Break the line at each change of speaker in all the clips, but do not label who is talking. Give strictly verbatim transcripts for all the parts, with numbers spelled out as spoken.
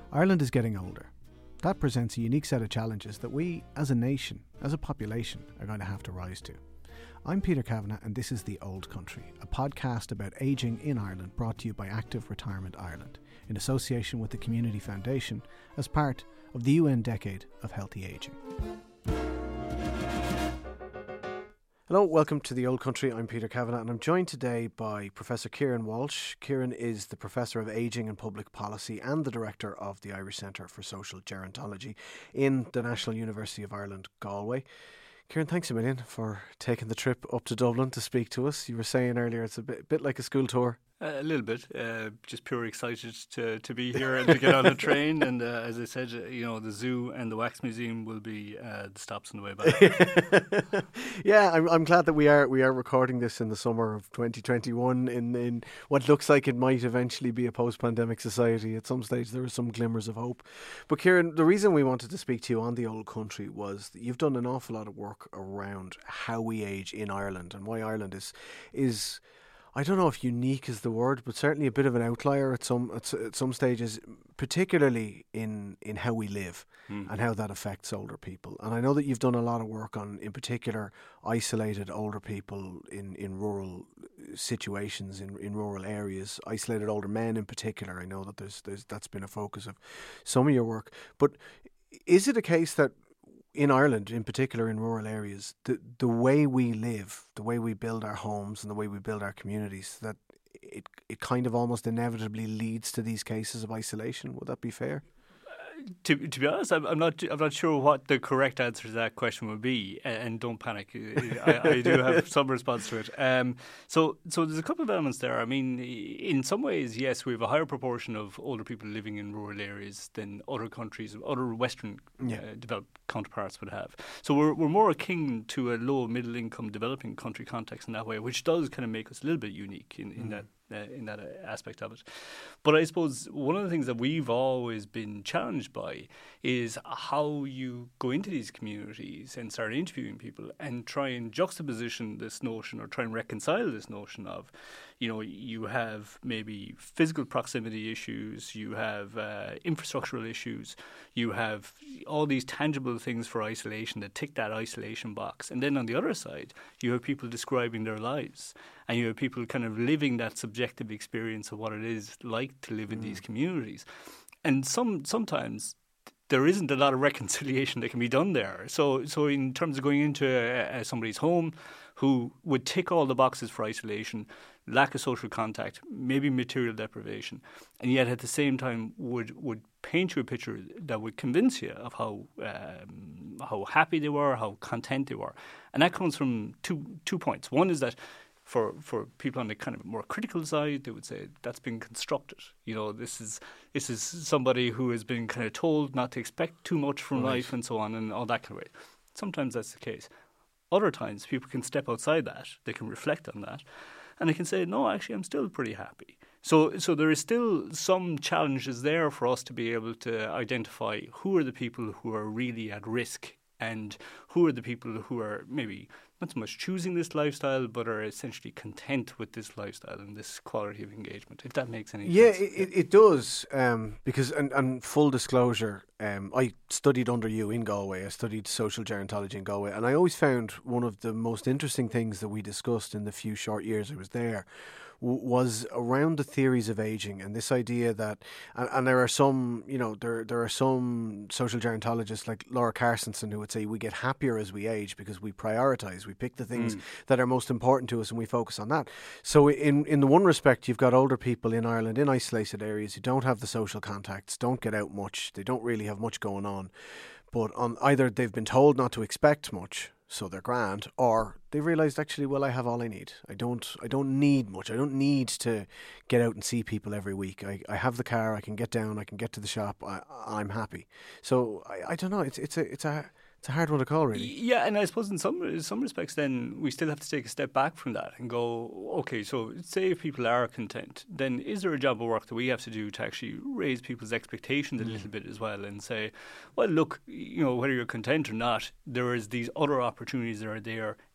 Ireland is getting older. That presents a unique set of challenges that we, as a nation, as a population, are going to have to rise to. I'm Peter Kavanagh and this is The Old Country, a podcast about ageing in Ireland brought to you by Active Retirement Ireland, in association with the Community Foundation as part of the U N Decade of Healthy Ageing. Hello, welcome to The Old Country. I'm Peter Kavanagh and I'm joined today by Professor Kieran Walsh. Kieran is the Professor of Ageing and Public Policy and the Director of the Irish Centre for Social Gerontology in the National University of Ireland, Galway. Kieran, thanks a million for taking the trip up to Dublin to speak to us. You were saying earlier it's a bit, bit like a school tour.
Uh, a little bit, uh, just pure excited to, to be here and to get on the train. And uh, as I said, uh, you know, the zoo and the wax museum will be uh, the stops on the way back.
Yeah, I'm, I'm glad that we are we are recording this in the summer of twenty twenty-one in, in what looks like it might eventually be a post-pandemic society. At some stage there are some glimmers of hope. But Kieran, the reason we wanted to speak to you on The Old Country was that you've done an awful lot of work around how we age in Ireland and why Ireland is is... I don't know if unique is the word, but certainly a bit of an outlier at some at, at some stages, particularly in, in how we live mm. and how that affects older people. And I know that you've done a lot of work on, in particular, isolated older people in, in rural situations, in, in rural areas, isolated older men in particular. I know that there's there's that's been a focus of some of your work. But is it a case that in Ireland, in particular in rural areas, the the way we live, the way we build our homes and the way we build our communities, that it it kind of almost inevitably leads to these cases of isolation? Would that be fair?
To to be honest, I'm, I'm not I'm not sure what the correct answer to that question would be, and don't panic. I, I do have some response to it. Um, so so there's a couple of elements there. I mean, in some ways, yes, we have a higher proportion of older people living in rural areas than other countries, other Western yeah. uh, developed counterparts would have. So we're we're more akin to a low middle income developing country context in that way, which does kind of make us a little bit unique in, in mm. that. Uh, in that uh, aspect of it. But I suppose one of the things that we've always been challenged by is how you go into these communities and start interviewing people and try and juxtaposition this notion or try and reconcile this notion of, you know, you have maybe physical proximity issues, you have uh, infrastructural issues, you have all these tangible things for isolation that tick that isolation box. And then on the other side, you have people describing their lives. And you have people kind of living that subjective experience of what it is like to live in mm. these communities. And some sometimes there isn't a lot of reconciliation that can be done there. So so in terms of going into a, a, somebody's home who would tick all the boxes for isolation, lack of social contact, maybe material deprivation, and yet at the same time would, would paint you a picture that would convince you of how um, how happy they were, how content they were. And that comes from two two points. One is that For, for people on the kind of more critical side, they would say that's been constructed. You know, this is this is somebody who has been kind of told not to expect too much from right. life and so on and all that kind of way. Sometimes that's the case. Other times people can step outside that, they can reflect on that, and they can say, no, actually I'm still pretty happy. So so there is still some challenges there for us to be able to identify who are the people who are really at risk and who are the people who are maybe not so much choosing this lifestyle, but are essentially content with this lifestyle and this quality of engagement, if that makes any
yeah,
sense.
Yeah, it, it does. Um, because, and, and full disclosure, um, I studied under you in Galway. I studied social gerontology in Galway. And I always found one of the most interesting things that we discussed in the few short years I was there was around the theories of aging and this idea that, and, and there are some, you know, there there are some social gerontologists like Laura Carstensen who would say we get happier as we age because we prioritise, we pick the things mm. that are most important to us and we focus on that. So in, in the one respect, you've got older people in Ireland in isolated areas who don't have the social contacts, don't get out much, they don't really have much going on. But on either they've been told not to expect much, so they're grand, or they've realised actually, well, I have all I need. I don't I don't need much. I don't need to get out and see people every week. I, I have the car, I can get down, I can get to the shop, I, I'm happy. So I, I don't know, it's it's a it's a it's a hard one to call, really.
Yeah, and I suppose in some in some respects then we still have to take a step back from that and go, okay, so say if people are content, then is there a job of work that we have to do to actually raise people's expectations a mm. little bit as well and say, well, look, you know, whether you're content or not, there is these other opportunities that are there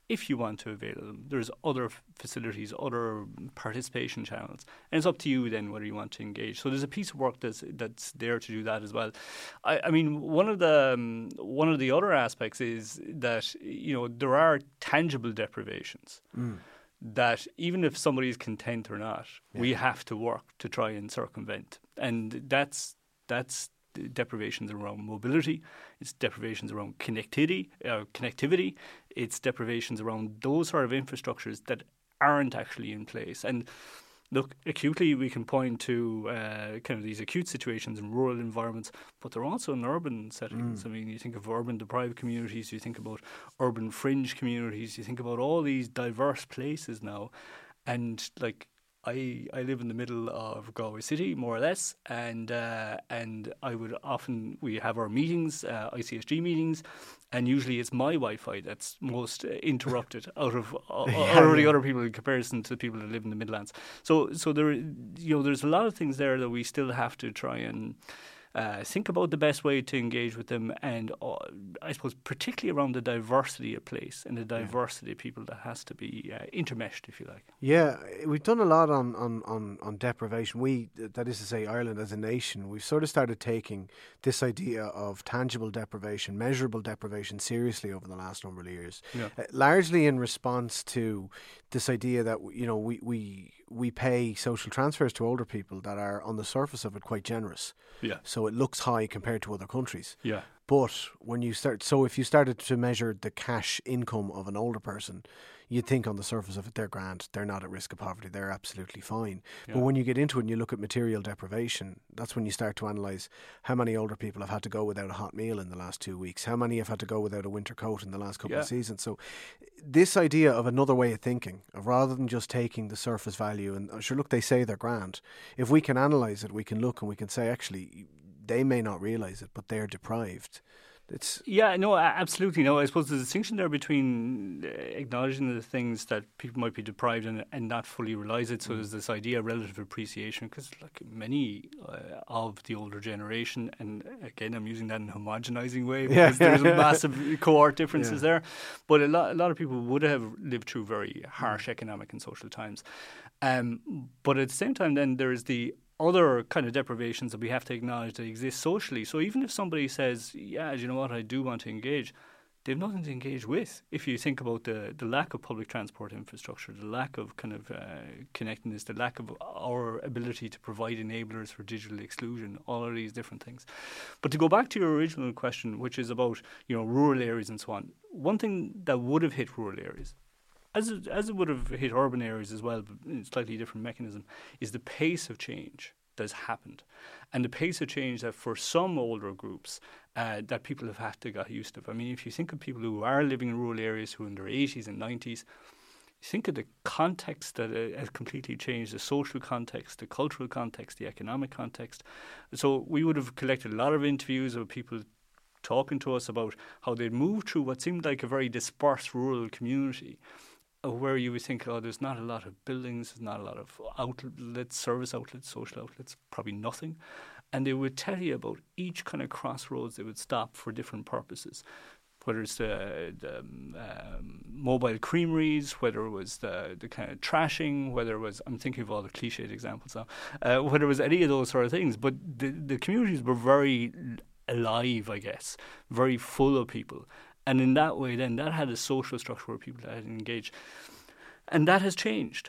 if you want to avail of them. There's other f- facilities, other participation channels, and it's up to you then whether you want to engage. So there's a piece of work that's that's there to do that as well. I, I mean, one of the um, one of the other aspects is that, you know, there are tangible deprivations mm. that even if somebody is content or not, yeah. we have to work to try and circumvent, and that's that's. deprivations around mobility, it's deprivations around connectivity, uh, connectivity, it's deprivations around those sort of infrastructures that aren't actually in place. And look, acutely we can point to uh, kind of these acute situations in rural environments, but they're also in urban settings. Mm. I mean, you think of urban deprived communities, you think about urban fringe communities, you think about all these diverse places now, and like I, I live in the middle of Galway City, more or less, and uh, and I would often, we have our meetings, uh, I C S G meetings, and usually it's my Wi-Fi that's most interrupted out of uh, yeah, out of the yeah. other people in comparison to the people that live in the Midlands. So so there, you know, there's a lot of things there that we still have to try and Uh, think about the best way to engage with them, and uh, I suppose particularly around the diversity of place and the diversity yeah. of people that has to be uh, intermeshed, if you like.
Yeah, we've done a lot on, on, on, on deprivation. We, that is to say, Ireland as a nation, we've sort of started taking this idea of tangible deprivation, measurable deprivation seriously over the last number of years, yeah. uh, largely in response to this idea that, you know, we, we we pay social transfers to older people that are on the surface of it quite generous.
Yeah.
So it looks high compared to other countries.
Yeah.
But when you start, so if you started to measure the cash income of an older person, you'd think on the surface of it, they're grand, they're not at risk of poverty, they're absolutely fine. Yeah. But when you get into it and you look at material deprivation, that's when you start to analyse how many older people have had to go without a hot meal in the last two weeks, how many have had to go without a winter coat in the last couple
yeah.
of seasons. So this idea of another way of thinking, of rather than just taking the surface value, and sure, look, they say they're grand. If we can analyse it, we can look and we can say, actually, they may not realise it, but they're deprived. It's
yeah, no, absolutely. No, I suppose the distinction there between acknowledging the things that people might be deprived and, and not fully realise it. So mm. there's this idea of relative appreciation, because like many uh, of the older generation, and again, I'm using that in a homogenising way because yeah. there's a massive cohort differences yeah. there. But a lot, a lot of people would have lived through very harsh economic and social times. Um, but at the same time, then there's the other kind of deprivations that we have to acknowledge that exist socially. So even if somebody says, yeah, you know what, I do want to engage, they have nothing to engage with. If you think about the, the lack of public transport infrastructure, the lack of kind of uh, connectedness, the lack of our ability to provide enablers for digital exclusion, all of these different things. But to go back to your original question, which is about, you know, rural areas and so on, one thing that would have hit rural areas, As it, as it would have hit urban areas as well, but in a slightly different mechanism, is the pace of change that's happened. And the pace of change that for some older groups uh, that people have had to get used to. I mean, if you think of people who are living in rural areas who are in their eighties and nineties, think of the context that uh, has completely changed, the social context, the cultural context, the economic context. So we would have collected a lot of interviews of people talking to us about how they'd moved through what seemed like a very dispersed rural community, where you would think, oh, there's not a lot of buildings, there's not a lot of outlets, service outlets, social outlets, probably nothing. And they would tell you about each kind of crossroads they would stop for different purposes, whether it's the, the um, mobile creameries, whether it was the, the kind of trashing, whether it was, I'm thinking of all the cliched examples now, uh, whether it was any of those sort of things. But the, the communities were very alive, I guess, very full of people. And in that way, then, that had a social structure where people had engaged. And that has changed.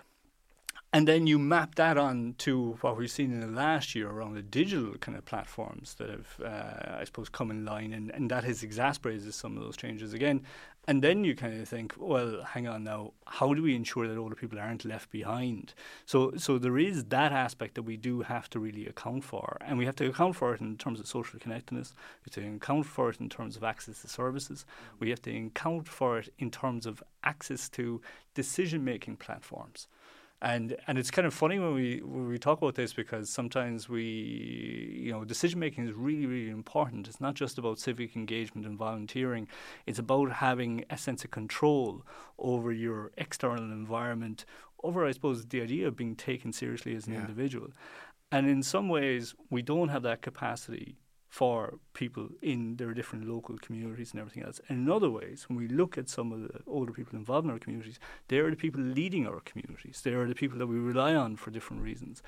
And then you map that on to what we've seen in the last year around the digital kind of platforms that have, uh, I suppose, come in line. And, and that has exacerbated some of those changes again. And then you kind of think, well, hang on now, how do we ensure that older people aren't left behind? So so there is that aspect that we do have to really account for. And we have to account for it in terms of social connectedness. We have to account for it in terms of access to services. We have to account for it in terms of access to decision-making platforms. And and it's kind of funny when we when we talk about this, because sometimes we, you know, decision making is really, really important. It's not just about civic engagement and volunteering. It's about having a sense of control over your external environment, over, I suppose, the idea of being taken seriously as an yeah. individual. And in some ways, we don't have that capacity for people in their different local communities and everything else. And in other ways, when we look at some of the older people involved in our communities, they are the people leading our communities. They are the people that we rely on for different reasons.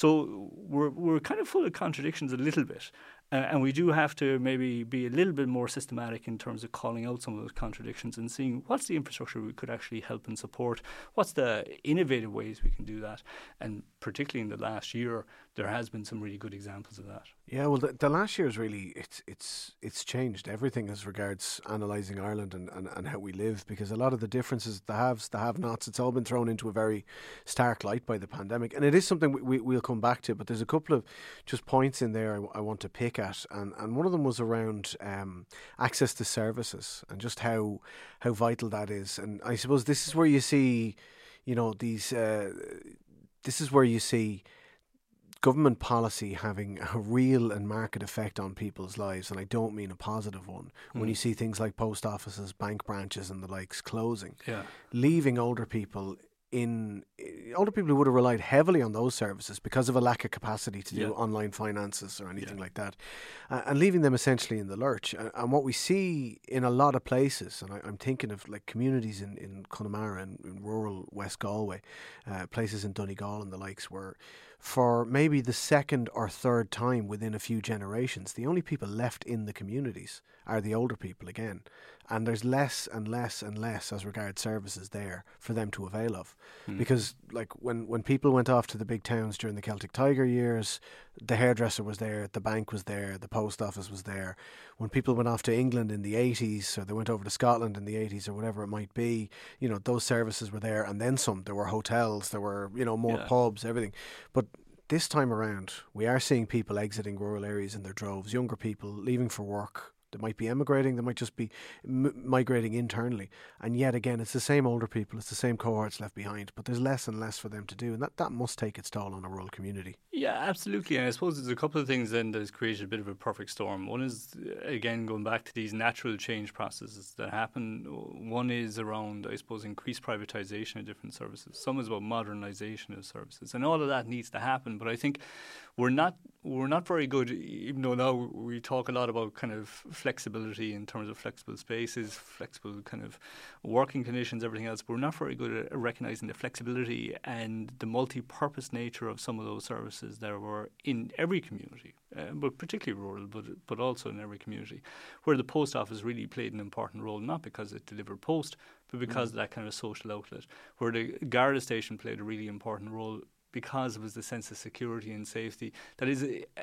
So we're we're kind of full of contradictions a little bit. Uh, and we do have to maybe be a little bit more systematic in terms of calling out some of those contradictions and seeing what's the infrastructure we could actually help and support, what's the innovative ways we can do that. And particularly in the last year, there has been some really good examples of that.
Yeah, well, the, the last year is really, it's it's it's changed everything as regards analysing Ireland and, and, and how we live, because a lot of the differences, the haves, the have-nots, it's all been thrown into a very stark light by the pandemic. And it is something we, we, we'll come back to, but there's a couple of just points in there I, I want to pick at, and, and one of them was around um, access to services and just how how vital that is. And I suppose this is where you see, you know, these, uh, this is where you see government policy having a real and market effect on people's lives, and I don't mean a positive one. Mm. When you see things like post offices, bank branches and the likes closing,
yeah.
leaving older people in older people who would have relied heavily on those services because of a lack of capacity to do
yeah.
online finances or anything
yeah.
like that, uh, and leaving them essentially in the lurch. Uh, and what we see in a lot of places, and I, I'm thinking of like communities in, in Connemara and in rural West Galway, uh, places in Donegal and the likes, where for maybe the second or third time within a few generations, the only people left in the communities are the older people again. And there's less and less and less as regards services there for them to avail of. Mm. Because like when, when people went off to the big towns during the Celtic Tiger years, the hairdresser was there, the bank was there, the post office was there. When people went off to England in the eighties, or they went over to Scotland in the eighties or whatever it might be, you know, those services were there and then some. There were hotels, there were, you know, more yeah. pubs, everything. But this time around, we are seeing people exiting rural areas in their droves, younger people leaving for work. They might be emigrating, they might just be m- migrating internally. And yet again, it's the same older people, it's the same cohorts left behind, but there's less and less for them to do. And that, that must take its toll on a rural community.
Yeah, absolutely. And I suppose there's a couple of things then that has created a bit of a perfect storm. One is, again, going back to these natural change processes that happen. One is around, I suppose, increased privatisation of different services. Some is about modernisation of services. And all of that needs to happen. But I think we're not we're not very good, even though now we talk a lot about kind of flexibility in terms of flexible spaces, flexible kind of working conditions, everything else. But we're not very good at recognising the flexibility and the multi-purpose nature of some of those services that were in every community, uh, but particularly rural, but but also in every community, where the post office really played an important role, not because it delivered post, but because mm. of that kind of social outlet, where the Garda station played a really important role because it was the sense of security and safety that is, uh,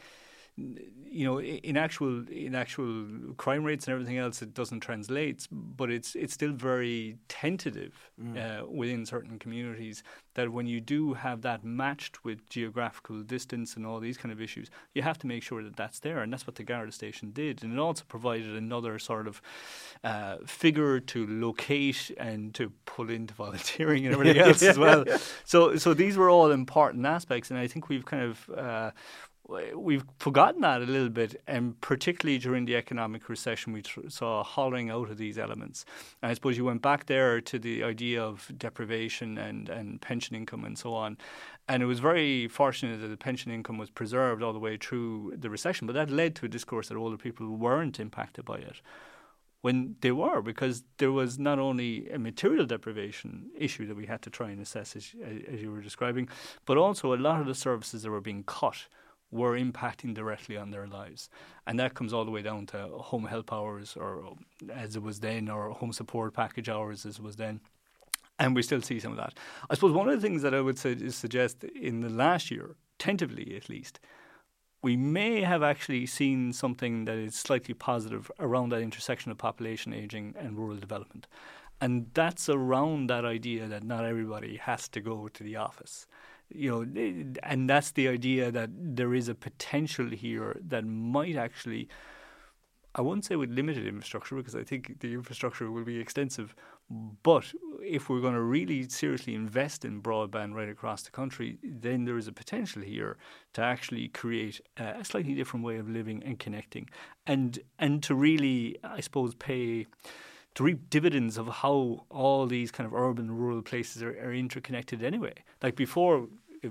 you know, in actual in actual crime rates and everything else, it doesn't translate, but it's it's still very tentative mm. uh, within certain communities. That when you do have that matched with geographical distance and all these kind of issues, you have to make sure that that's there, and that's what the Garda station did. And it also provided another sort of uh, figure to locate and to pull into volunteering and everything else as well. So, so these were all important aspects, and I think we've kind of uh, we've forgotten that a little bit, and particularly during the economic recession, we tr- saw a hollowing out of these elements. And I suppose you went back there to the idea of deprivation and, and pension income and so on. And it was very fortunate that the pension income was preserved all the way through the recession, but that led to a discourse that older people weren't impacted by it, when they were, because there was not only a material deprivation issue that we had to try and assess, as, as you were describing, but also a lot of the services that were being cut were impacting directly on their lives. And that comes all the way down to home help hours, or as it was then, or home support package hours as it was then. And we still see some of that. I suppose one of the things that I would su- suggest in the last year, tentatively at least, we may have actually seen something that is slightly positive around that intersection of population ageing and rural development. And that's around that idea that not everybody has to go to the office. You know, and that's the idea that there is a potential here that might actually, I wouldn't say with limited infrastructure, because I think the infrastructure will be extensive, but if we're going to really seriously invest in broadband right across the country, then there is a potential here to actually create a slightly different way of living and connecting, and and to really, I suppose, pay to reap dividends of how all these kind of urban and rural places are, are interconnected anyway. Like before, it was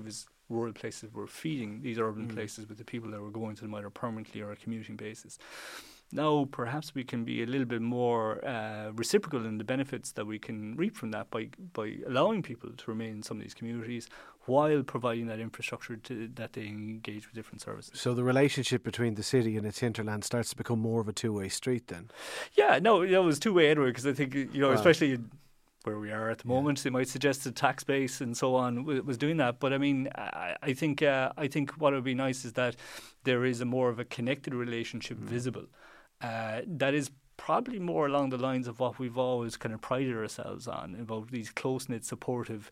rural places were feeding these urban
Mm.
places with the people that were going to them either permanently or a commuting basis. Now, perhaps we can be a little bit more uh, reciprocal in the benefits that we can reap from that by by allowing people to remain in some of these communities while providing that infrastructure to, that they engage with different services.
So the relationship between the city and its hinterland starts to become more of a two-way street then?
Yeah, no, it was two-way anyway, because I think, you know,
Wow.
especially in where we are at the moment, they might suggest the tax base and so on w- was doing that. But I mean, I, I think uh, I think what would be nice is that there is a more of a connected relationship
Mm.
visible. Uh, that is probably more along the lines of what we've always kind of prided ourselves on, about these close-knit, supportive,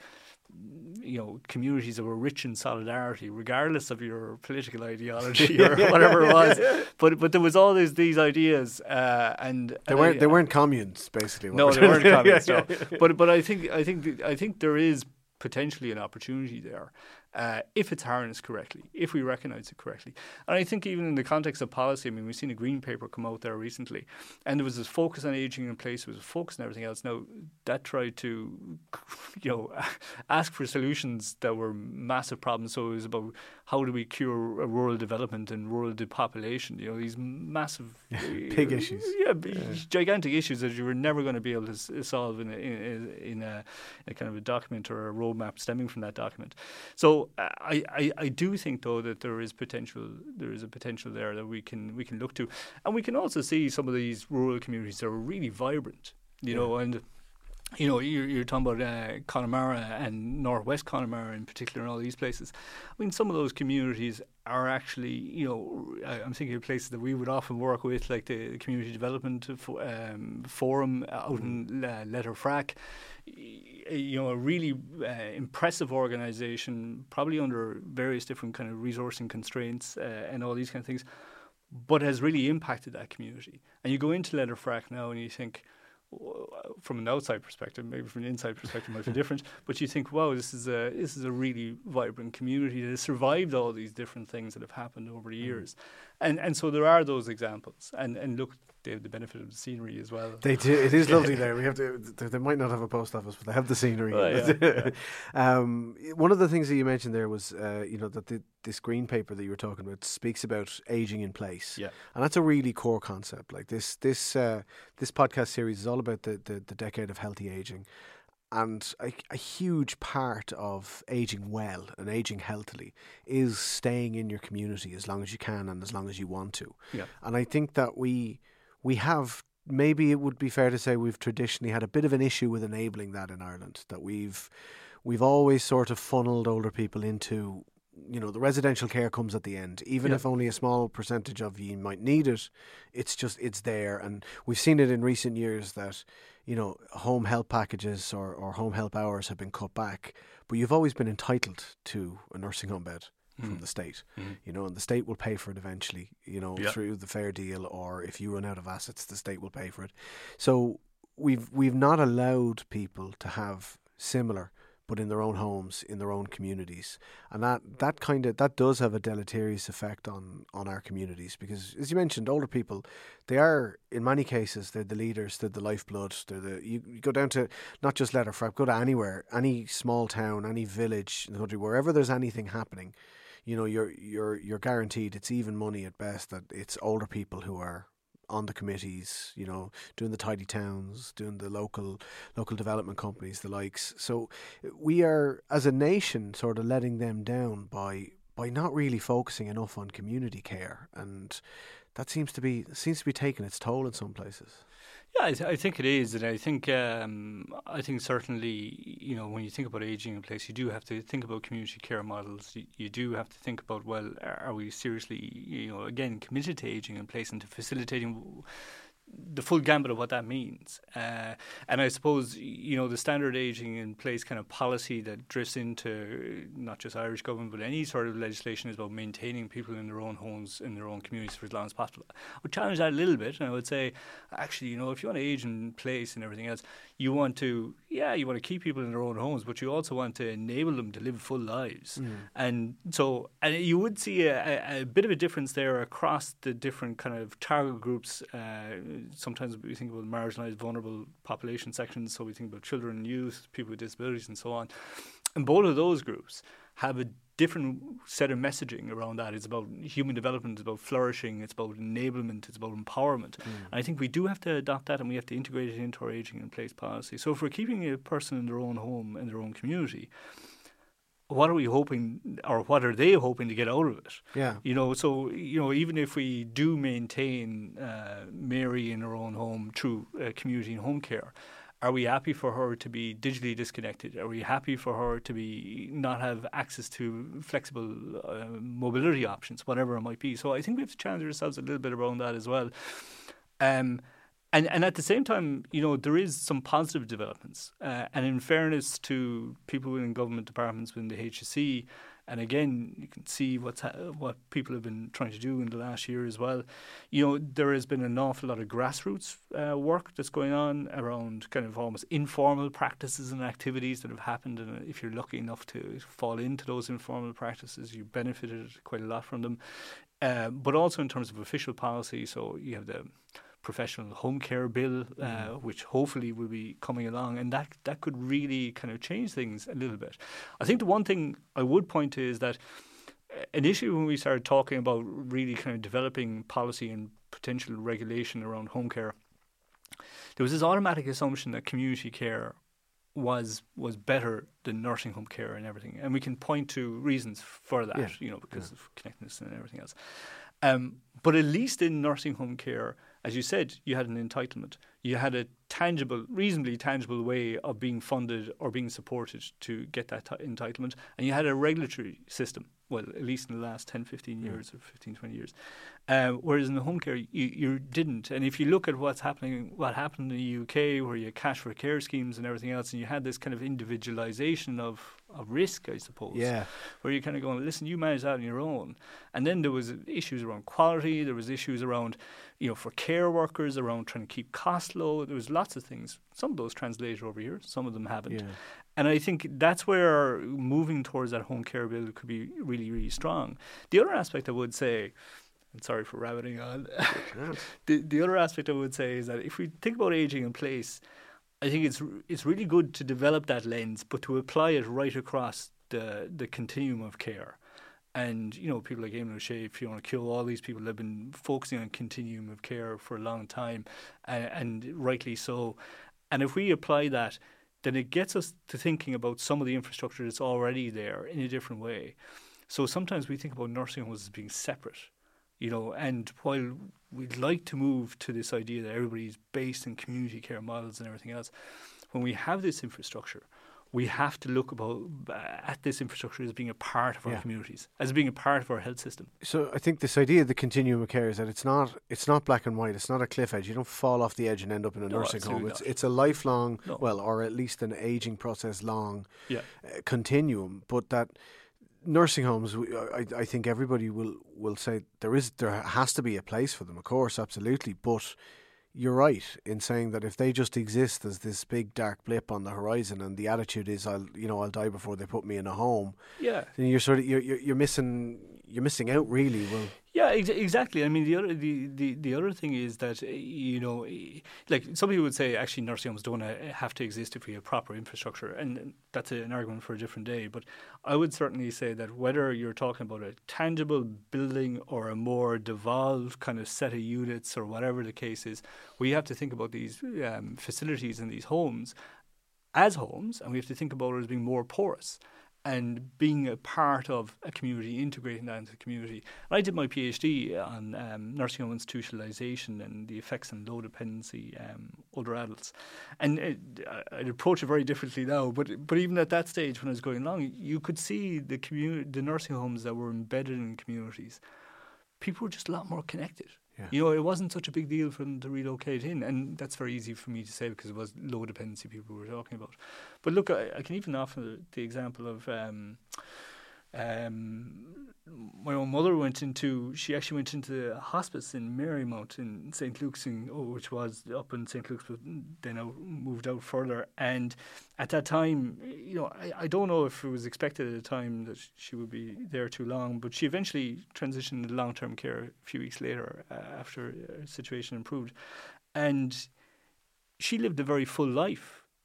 you know, communities that were rich in solidarity, regardless of your political ideology or whatever it was. But but there was always these ideas, uh, and
They
and
weren't.
I-
they weren't communes, basically. what
no,
we're
they weren't
doing.
communists.
Yeah,
No.
yeah.
But but I think I think th- I think there is potentially an opportunity there uh, if it's harnessed correctly, if we recognise it correctly. And I think even in the context of policy, I mean, we've seen a green paper come out there recently, and there was this focus on ageing in place, there was a focus on everything else. Now, that tried to, you know, ask for solutions that were massive problems. So it was about how do we cure a rural development and rural depopulation, you know, these massive...
Big issues.
Yeah, b- gigantic issues that you were never going to be able to s- solve in a, in, a, in a, a kind of a document or a roadmap stemming from that document. So uh, I, I, I do think though that there is potential there is a potential there that we can we can look to, and we can also see some of these rural communities that are really vibrant, you
Yeah.
know, and. You know, you're, you're talking about uh, Connemara and Northwest Connemara in particular, and all these places. I mean, some of those communities are actually, you know, I- I'm thinking of places that we would often work with, like the Community Development Fo- um, Forum out in uh, Letterfrack. Y- You know, a really uh, impressive organisation, probably under various different kind of resourcing constraints uh, and all these kind of things, but has really impacted that community. And you go into Letterfrack now and you think, from an outside perspective, maybe from an inside perspective might be different, but you think, wow, this is a this is a really vibrant community that has survived all these different things that have happened over the years. And and so there are those examples. And and look, they have the benefit of the scenery as well.
They do. It is lovely there. We have to. They, they might not have a post office, but they have the scenery.
Oh, yeah, yeah.
um, one of the things that you mentioned there was, uh, you know, that the, this green paper that you were talking about speaks about aging in place,
Yeah.
and that's a really core concept. Like this, this, uh, this podcast series is all about the, the, the decade of healthy aging. And a, a huge part of aging well and aging healthily is staying in your community as long as you can and as long as you want to.
Yeah.
And I think that we we have, maybe it would be fair to say we've traditionally had a bit of an issue with enabling that in Ireland, that we've we've always sort of funneled older people into, you know, the residential care comes at the end. Even
Yeah.
if only a small percentage of you might need it, it's just, it's there. And we've seen it in recent years that, you know, home help packages or, or home help hours have been cut back, but you've always been entitled to a nursing home bed from
Mm.
the state,
Mm.
you know, and the state will pay for it eventually, you know,
Yeah.
through the fair deal, or if you run out of assets, the state will pay for it. So we've we've not allowed people to have similar, but in their own homes, in their own communities, and that that kind of that does have a deleterious effect on on our communities, because, as you mentioned, older people, they are, in many cases, they're the leaders, they're the lifeblood. They're the you, you go down to not just Letterfrack, go to anywhere, any small town, any village in the country, wherever there's anything happening, you know, you're you're you're guaranteed it's even money at best that it's older people who are on the committees, you know, doing the tidy towns, doing the local local development companies, the likes. So we are, as a nation, sort of letting them down by by not really focusing enough on community care, and that seems to be seems to be taking its toll in some places.
Yeah, I, th- I think it is, and I think um, I think certainly, you know, when you think about ageing in place, you do have to think about community care models. You, you do have to think about, well, are we seriously, you know, again, committed to ageing in place and to facilitating the full gambit of what that means. Uh, and I suppose, you know, the standard ageing in place kind of policy that drifts into not just Irish government, but any sort of legislation is about maintaining people in their own homes, in their own communities for as long as possible. I would challenge that a little bit, and I would say, actually, you know, if you want to age in place and everything else, you want to, yeah, you want to keep people in their own homes, but you also want to enable them to live full lives.
Mm.
And so, and you would see a, a, a bit of a difference there across the different kind of target groups. Uh, sometimes we think about marginalised, vulnerable population sections, so we think about children and youth, people with disabilities and so on. And both of those groups have a different set of messaging around that. It's about human development, it's about flourishing, it's about enablement, it's about empowerment. Mm. And I think we do have to adopt that, and we have to integrate it into our ageing in place policy. So if we're keeping a person in their own home, in their own community, what are we hoping, or what are they hoping to get out of it?
Yeah.
You know, so, you know, even if we do maintain uh, Mary in her own home through uh, community and home care, are we happy for her to be digitally disconnected? Are we happy for her to be not have access to flexible uh, mobility options, whatever it might be? So I think we have to challenge ourselves a little bit around that as well. Um, And and at the same time, you know, there is some positive developments. Uh, and in fairness to people in government departments within the H S E, and again, you can see what's ha- what people have been trying to do in the last year as well. You know, there has been an awful lot of grassroots uh, work that's going on around kind of almost informal practices and activities that have happened. And if you're lucky enough to fall into those informal practices, you benefited quite a lot from them. Uh, but also in terms of official policy, so you have the professional home care bill, uh, mm. which hopefully will be coming along, and that that could really kind of change things a little bit. I think the one thing I would point to is that initially when we started talking about really kind of developing policy and potential regulation around home care, there was this automatic assumption that community care was was better than nursing home care and everything, and we can point to reasons for that, yeah. you know, because yeah. of connectedness and everything else. Um, but at least in nursing home care, as you said, you had an entitlement. You had a tangible, reasonably tangible way of being funded or being supported to get that t- entitlement. And you had a regulatory system, well, at least in the last ten, fifteen years mm. or fifteen, twenty years. Uh, whereas in the home care, you, you didn't. And if you look at what's happening, what happened in the U K, where you had cash for care schemes and everything else, and you had this kind of individualization of, of risk, I suppose,
yeah.
where you're kind of going, listen, you manage that on your own. And then there was issues around quality, there was issues around, you know, for care workers, around trying to keep costs low. There was lots of things. Some of those translated over here, some of them haven't.
Yeah.
And I think that's where moving towards that home care bill could be really, really strong. The other aspect I would say, and sorry for rabbiting on, the, the other aspect I would say is that if we think about ageing in place, I think it's it's really good to develop that lens, but to apply it right across the, the continuum of care. And, you know, people like Eamon O'Shea, Fiona Keogh, all these people have been focusing on continuum of care for a long time, and, and rightly so. And if we apply that, then it gets us to thinking about some of the infrastructure that's already there in a different way. So sometimes we think about nursing homes as being separate, you know, and while we'd like to move to this idea that everybody's based in community care models and everything else, when we have this infrastructure, we have to look about uh, at this infrastructure as being a part of our yeah. communities, as being a part of our health system.
So I think this idea of the continuum of care is that it's not it's not black and white. It's not a cliff edge. You don't fall off the edge and end up in a
no,
nursing home. It's
not.
it's a lifelong,
no.
well, or at least an aging process long
yeah.
uh, continuum. But that nursing homes, I, I think everybody will, will say there is there has to be a place for them. Of course, absolutely, but you're right in saying that if they just exist as this big dark blip on the horizon, and the attitude is, I'll you know I'll die before they put me in a home.
Yeah,
then you're sort of you're you're, you're missing you're missing out really. Well,
yeah, ex- exactly. I mean, the other the, the, the other thing is that uh, you know, like some people would say, actually, nursing homes don't uh, have to exist if we have proper infrastructure, and that's an argument for a different day. But I would certainly say that whether you're talking about a tangible building or a more devolved kind of set of units or whatever the case is, we have to think about these um, facilities and these homes as homes, and we have to think about it as being more porous and being a part of a community, integrating that into the community. And I did my PhD on um, nursing home institutionalisation and the effects on low dependency um, older adults. And it, I'd approach it very differently now, but but even at that stage when I was going along, you could see the community, the nursing homes that were embedded in communities. People were just a lot more connected. Yeah. You know, it wasn't such a big deal for them to relocate in, and that's very easy for me to say because it was low dependency people we were talking about. But look, I, I can even offer the example of um, um, my own mother went into, she actually went into the hospice in Marymount in Saint Luke's, in, oh, which was up in Saint Luke's, but they now moved out further. And at that time, you know, I, I don't know if it was expected at the time that she would be there too long, but she eventually transitioned into long-term care a few weeks later uh, after her situation improved. And she lived a very full life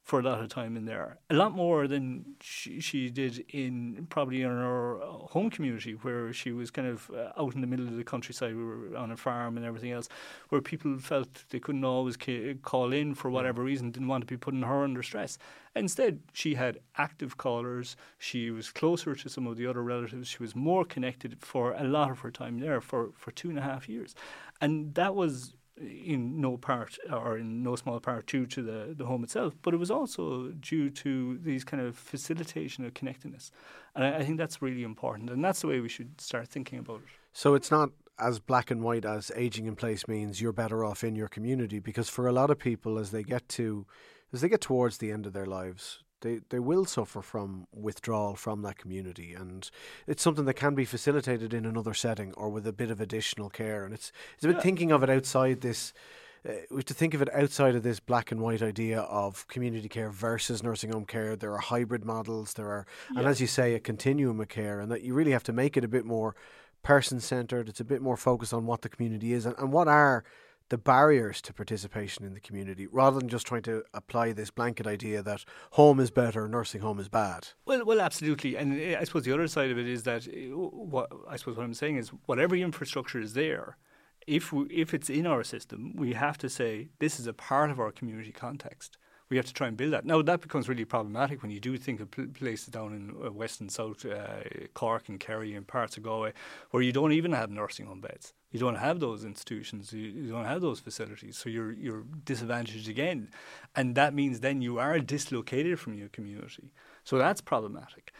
for a lot of time in there, a lot more than she, she did in probably in her home community, where she was kind of uh, out in the middle of the countryside, we were on a farm and everything else, where people felt they couldn't always ca- call in for whatever reason, didn't want to be putting her under stress. Instead, she had active callers, she was closer to some of the other relatives, she was more connected for a lot of her time there for, for two and a half years. And that was in no part, or in no small part, due to the, the home itself, but it was also due to these kind of facilitation of connectedness. And I, I think that's really important, and that's the way we should start thinking about it.
So it's not as black and white as aging in place means you're better off in your community, because for a lot of people, as they get to, as they get towards the end of their lives, they, they will suffer from withdrawal from that community, and it's something that can be facilitated in another setting or with a bit of additional care. And it's it's a bit yeah. thinking of it outside this. Uh, we have to think of it outside of this black and white idea of community care versus nursing home care. There are hybrid models. There are, yeah. and as you say, a continuum of care, and that you really have to make it a bit more person-centred. It's a bit more focused on what the community is and, and what are the barriers to participation in the community, rather than just trying to apply this blanket idea that home is better, nursing home is bad.
Well, well, absolutely. And I suppose the other side of it is that, what I suppose what I'm saying is, whatever infrastructure is there, if we, if it's in our system, we have to say this is a part of our community context. We have to try and build that. Now, that becomes really problematic when you do think of places down in West and South uh, Cork and Kerry and parts of Galway where you don't even have nursing home beds. You don't have those institutions. You, you don't have those facilities. So you're you're disadvantaged again. And that means then you are dislocated from your community. So that's problematic.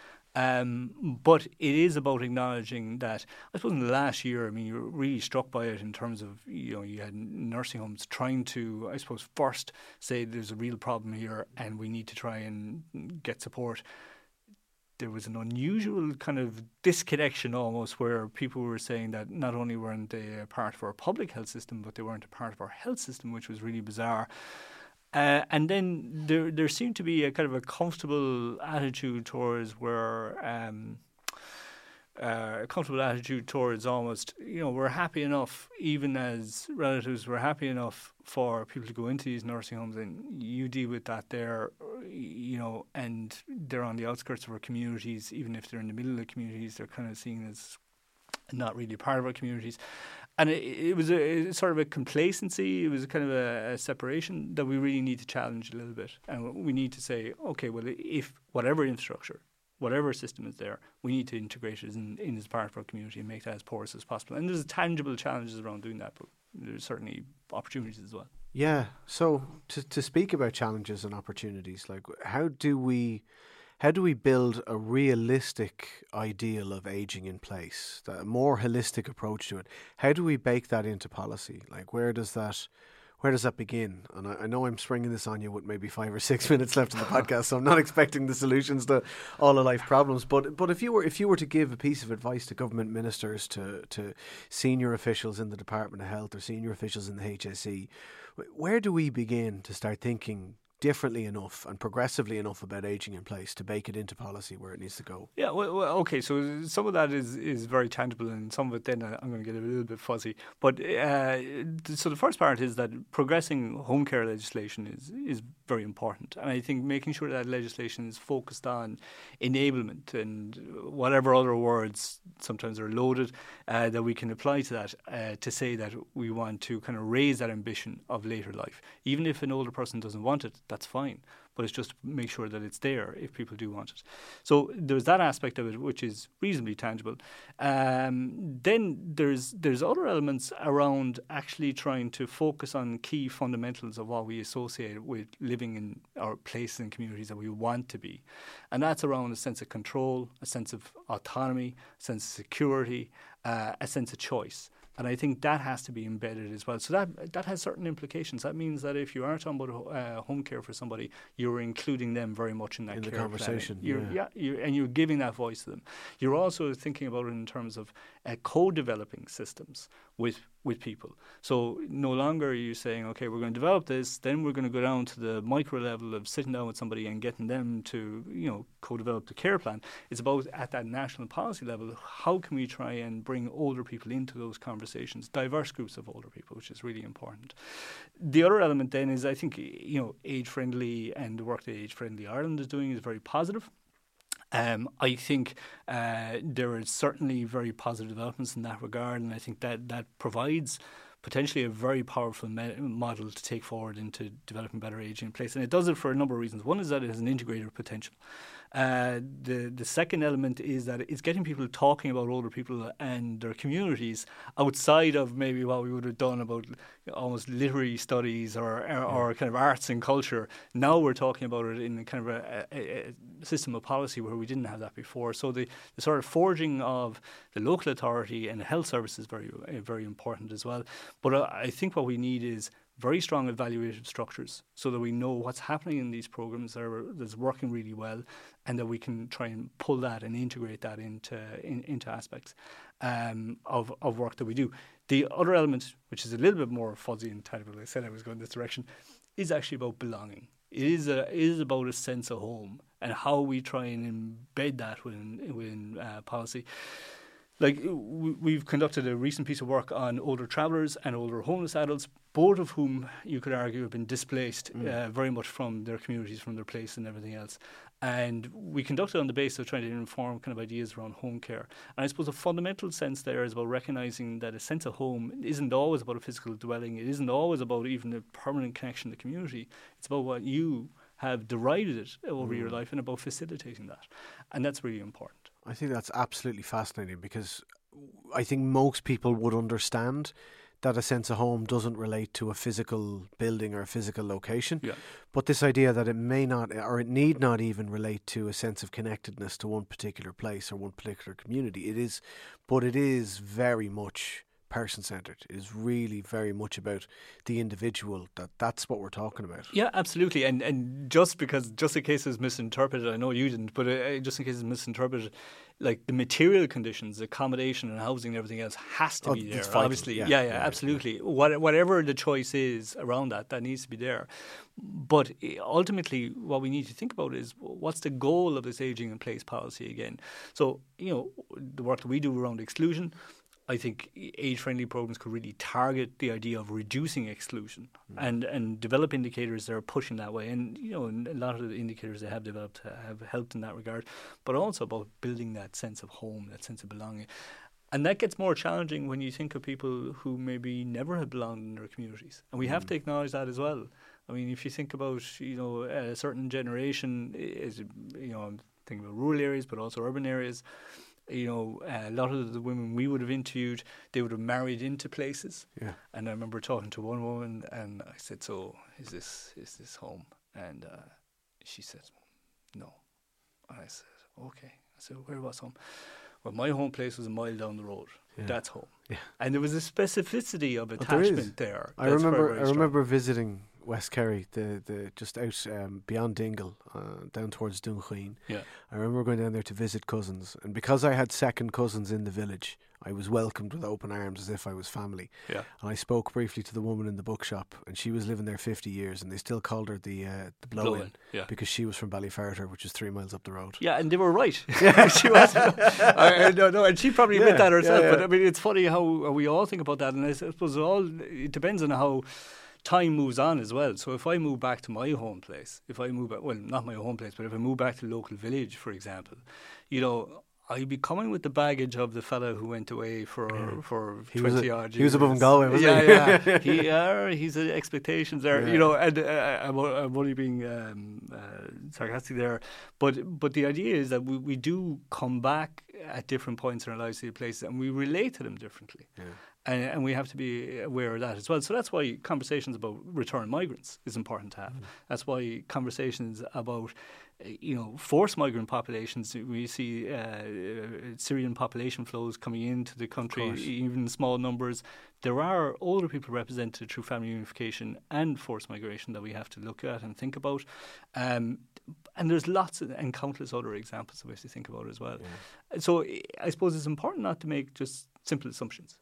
Um, but it is about acknowledging that, I suppose in the last year, I mean, you were really struck by it in terms of, you know, you had nursing homes trying to, I suppose, first say there's a real problem here and we need to try and get support. There was an unusual kind of disconnection almost, where people were saying that not only weren't they a part of our public health system, but they weren't a part of our health system, which was really bizarre. Uh, and then there there seemed to be a kind of a comfortable attitude towards where um, uh, a comfortable attitude towards almost, you know, we're happy enough, even as relatives, we're happy enough for people to go into these nursing homes and you deal with that there, you know, and they're on the outskirts of our communities. Even if they're in the middle of the communities, they're kind of seen as not really part of our communities. And it, it was a, a sort of a complacency, it was a kind of a, a separation that we really need to challenge a little bit. And we need to say, okay, well, if whatever infrastructure, whatever system is there, we need to integrate it in, in as part of our community and make that as porous as possible. And there's tangible challenges around doing that, but there's certainly opportunities as well.
Yeah. So to to speak about challenges and opportunities, like how do we... How do we build a realistic ideal of ageing in place, a more holistic approach to it? How do we bake that into policy? Like, where does that, where does that begin? And I, I know I'm springing this on you with maybe five or six minutes left in the podcast, so I'm not expecting the solutions to all of life problems. But but if you were if you were to give a piece of advice to government ministers, to to senior officials in the Department of Health or senior officials in the H S E, where do we begin to start thinking differently enough and progressively enough about ageing in place to bake it into policy where it needs to go?
Yeah, well, well okay, so some of that is, is very tangible, and some of it then I'm going to get a little bit fuzzy. But uh, so the first part is that progressing home care legislation is, is very important. And I think making sure that legislation is focused on enablement and whatever other words sometimes are loaded uh, that we can apply to that uh, to say that we want to kind of raise that ambition of later life. Even if an older person doesn't want it, that's fine. But it's just to make sure that it's there if people do want it. So there's that aspect of it, which is reasonably tangible. Um, then there's there's other elements around actually trying to focus on key fundamentals of what we associate with living in our places and communities that we want to be. And that's around a sense of control, a sense of autonomy, a sense of security, uh, a sense of choice. And I think that has to be embedded as well. So that that has certain implications. That means that if you are talking about uh, home care for somebody, you're including them very much in that
in
care
the conversation.
You're,
yeah,
yeah you're, and you're giving that voice to them. You're also thinking about it in terms of uh, co-developing systems with with people. So no longer are you saying, okay, we're going to develop this, then we're going to go down to the micro level of sitting down with somebody and getting them to, you know, co-develop the care plan. It's about at that national policy level, how can we try and bring older people into those conversations, diverse groups of older people, which is really important. The other element then is, I think, you know, age-friendly and the work that Age-Friendly Ireland is doing is very positive. Um, I think uh, there are certainly very positive developments in that regard, and I think that that provides potentially a very powerful me- model to take forward into developing better ageing in place. And it does it for a number of reasons. One is that it has an integrator potential. Uh, the the second element is that it's getting people talking about older people and their communities outside of maybe what we would have done about almost literary studies or or, yeah. or kind of arts and culture. Now we're talking about it in kind of a, a, a system of policy where we didn't have that before. So the, the sort of forging of the local authority and the health service is very very important as well. But uh, I think what we need is very strong evaluation structures so that we know what's happening in these programs that are, that's working really well, and that we can try and pull that and integrate that into in, into aspects um, of, of work that we do. The other element, which is a little bit more fuzzy and tangible, I said I was going this direction, is actually about belonging. It is a, it is about a sense of home and how we try and embed that within, within uh, policy. Like, we've conducted a recent piece of work on older travellers and older homeless adults, both of whom you could argue have been displaced mm. uh, very much from their communities, from their place and everything else. And we conducted on the basis of trying to inform kind of ideas around home care. And I suppose a fundamental sense there is about recognising that a sense of home isn't always about a physical dwelling. It isn't always about even a permanent connection to the community. It's about what you have derided it over mm. your life and about facilitating that. And that's really important.
I think that's absolutely fascinating, because I think most people would understand that a sense of home doesn't relate to a physical building or a physical location.
Yeah.
But this idea that it may not, or it need not even relate to a sense of connectedness to one particular place or one particular community. It is, but it is very much person-centred. It is really very much about the individual. That that's what we're talking about.
Yeah, absolutely. And and just because, just in case it's misinterpreted, I know you didn't, but uh, just in case it's misinterpreted, like the material conditions, accommodation and housing and everything else has to
oh,
be there.
It's vital.
Obviously,
yeah,
yeah, yeah,
yeah
absolutely.
Yeah.
What, whatever the choice is around that, that needs to be there. But ultimately, what we need to think about is what's the goal of this ageing in place policy again. So, you know, the work that we do around exclusion, I think age-friendly programs could really target the idea of reducing exclusion mm. and, and develop indicators that are pushing that way. And, you know, a lot of the indicators they have developed have helped in that regard, but also about building that sense of home, that sense of belonging. And that gets more challenging when you think of people who maybe never have belonged in their communities. And we mm. have to acknowledge that as well. I mean, if you think about, you know, a certain generation, is, you know, I'm thinking about rural areas, but also urban areas. You know, a lot of the women we would have interviewed, they would have married into places. Yeah. And I remember talking to one woman, and I said, "So, is this is this home?" And uh, she said, "No." And I said, "Okay." I said, "Where was home?" Well, my home place was a mile down the road. Yeah. That's home. Yeah. And there was a specificity of attachment there. there.
I remember. Very, very I remember visiting West Kerry, the, the just out um, beyond Dingle, uh, down towards Dunqueen.
Yeah.
I remember going down there to visit cousins, and because I had second cousins in the village, I was welcomed with open arms as if I was family.
Yeah.
And I spoke briefly to the woman in the bookshop, and she was living there fifty years, and they still called her the uh, the blow-in, blow-in yeah. because she was from Ballyferter, which is three miles up the road.
Yeah, and they were right. she was. I, I don't know, and she probably yeah, admit that herself. Yeah, yeah. But I mean, it's funny how we all think about that, and I suppose it all it depends on how time moves on as well. So if I move back to my home place, if I move back, well, not my home place, but if I move back to the local village, for example, you know, I'd be coming with the baggage of the fella who went away for
yeah.
for
he
twenty
a,
odd years.
He was above Galway, wasn't
yeah,
he?
Yeah, he, uh, he's uh, expectations there,
yeah.
you know, and uh, I'm, I'm only being um, uh, sarcastic there, but but the idea is that we, we do come back at different points in our lives to the places, and we relate to them differently.
Yeah.
And, and we have to be aware of that as well. So that's why conversations about return migrants is important to have. Mm. That's why conversations about, you know, forced migrant populations. We see uh, Syrian population flows coming into the country, even in small numbers. There are older people represented through family unification and forced migration that we have to look at and think about. Um, and there's lots of, and countless other examples that we have to think about as well. Yeah. So I suppose it's important not to make just simple assumptions.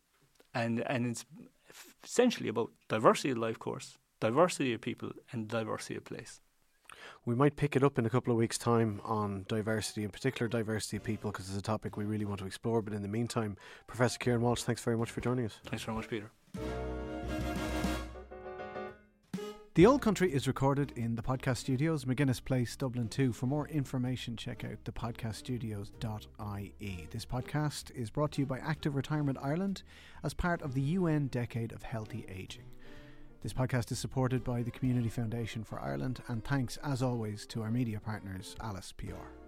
and and it's essentially about diversity of life course, diversity of people, and diversity of place.
We might pick it up in a couple of weeks' time on diversity, in particular diversity of people, because it's a topic we really want to explore. But in the meantime, Professor Kieran Walsh, thanks very much for joining us.
Thanks very much, Peter.
The Old Country is recorded in the podcast studios, McGuinness Place, Dublin two. For more information, check out the podcast studios dot I E. This podcast is brought to you by Active Retirement Ireland as part of the U N Decade of Healthy Ageing. This podcast is supported by the Community Foundation for Ireland, and thanks, as always, to our media partners, Alice P R.